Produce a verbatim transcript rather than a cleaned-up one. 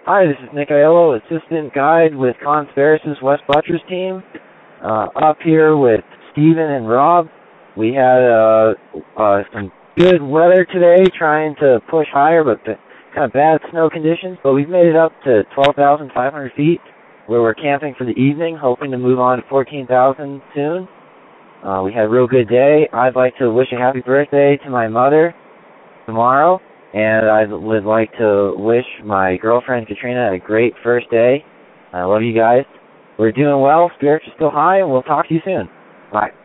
Hi, this is Nick Aiello, assistant guide with Conspiracis West Buttress team. Uh, up here with Steven and Rob. We had uh, uh, some good weather today, trying to push higher, but the, kind of bad snow conditions. But we've made it up to twelve thousand five hundred feet, where we're camping for the evening, hoping to move on to fourteen thousand soon. Uh, we had a real good day. I'd like to wish a happy birthday to my mother tomorrow, and I would like to wish my girlfriend Katrina a great first day. I love you guys. We're doing well. Spirits are still high, and we'll talk to you soon. Bye.